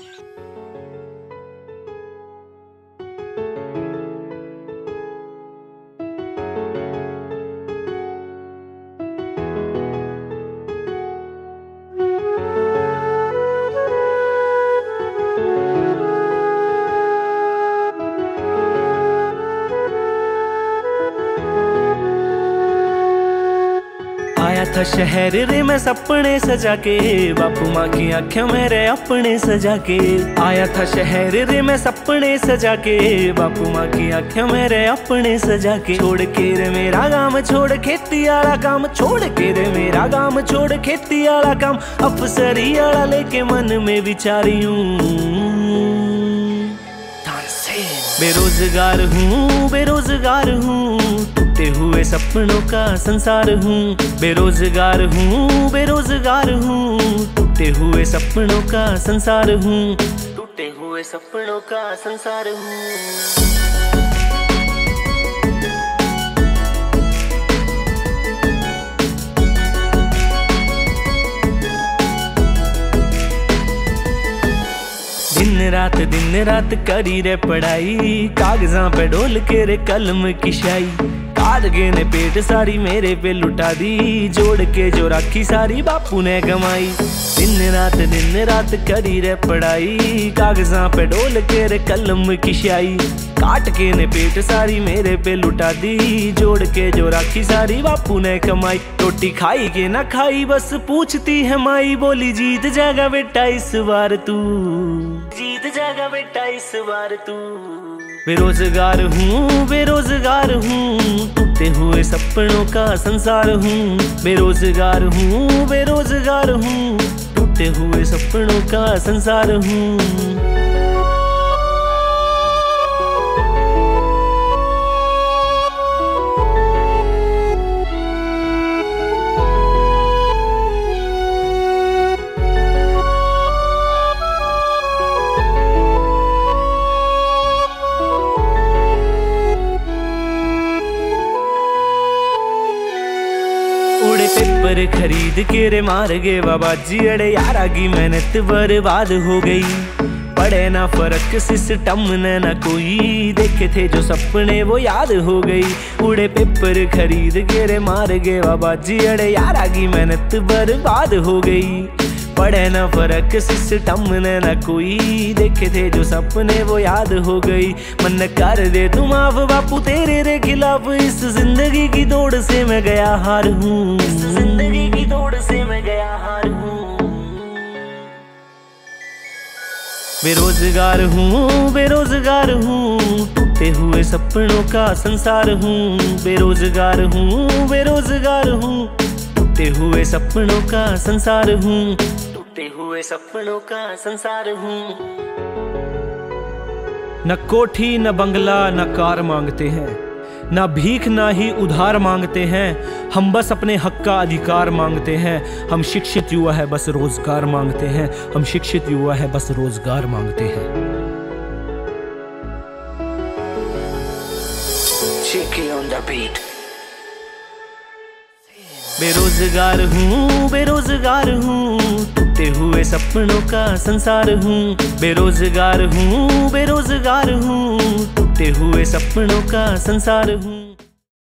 आया था शहर रे मैं सपने सजा के, बापू माँ की आँखें मेरे अपने सजा के। आया था शहर रे मैं सपने सजा के, बापू माँ की आँखें मेरे अपने सजा के। छोड़ के रे मेरा गाँव छोड़ खेती वाला काम, छोड़ के रे मेरा गाँव छोड़ खेती वाला काम। अफसरी वाला लेके मन में विचारी हूँ, बेरोजगार हूँ बेरोजगार हूँ, टूटे हुए सपनों का संसार हूँ। बेरोजगार हूँ बेरोजगार हूँ, टूटे हुए सपनों का संसार हूँ। टूटे हुए सपनों का संसार हूँ। दिन रात करी रे पढ़ाई, कागजां पे डोल के रे कलम की शाई। कादगे ने पेट सारी मेरे पे लुटा दी, जोड़ के जो राखी सारी बापू ने कमाई। दिन रात करी रे पढ़ाई, कागजां पे डोल के रे कलम की शाई। काट के ने पेट सारी मेरे पे लुटा दी, जोड़ के जो राखी सारी बापू ने कमाई। रोटी खाई के ना खाई बस पूछती है माई, बोली जीत जाएगा बेटा इस बार तू, जीत जाएगा बेटा इस बार तू। बेरोजगार हूँ बेरोजगार हूँ, टूटे हुए सपनों का संसार हूँ। बेरोजगार हूँ बेरोजगार हूँ, टूटे हुए सपनों का संसार हूँ। उड़े पेपर खरीद के रे मार गए बाबा जी, अड़े यारा की मेहनत बर्बाद हो गई। पड़े ना फर्क सिस्टम ने ना कोई, देखे थे जो सपने वो याद हो गई। उड़े पेपर खरीद के रे मार गए बाबा जी, अड़े यारा की मेहनत बर्बाद हो गई। पड़े ना फर्क सिस्टम ने ना कोई, देखे थे जो सपने वो याद हो गई। मन कर दे तुम माफ बापू तेरे रे खिलाफ, इस जिंदगी की दौड़ से मैं गया हार हूँ, इस जिंदगी की दौड़ से मैं गया हार हूँ। बेरोजगार हूँ बेरोजगार हूँ, टूटे हुए सपनों का संसार हूँ। बेरोजगार हूँ बेरोजगार हूँ, टूटे हुए सपनों का संसार हूँ। टूटे हुए सपनों का संसार हूँ। न कोठी न बंगला न कार मांगते हैं, न भीख ना ही उधार मांगते हैं। हम बस अपने हक का अधिकार मांगते हैं। हम शिक्षित युवा है बस रोजगार मांगते हैं। हम शिक्षित युवा है बस रोजगार मांगते हैं। Cheeky on the beat। बेरोजगार हूँ बेरोजगार हूँ, टूटे हुए सपनों का संसार हूँ। बेरोजगार हूँ बेरोजगार हूँ, टूटे हुए सपनों का संसार हूँ।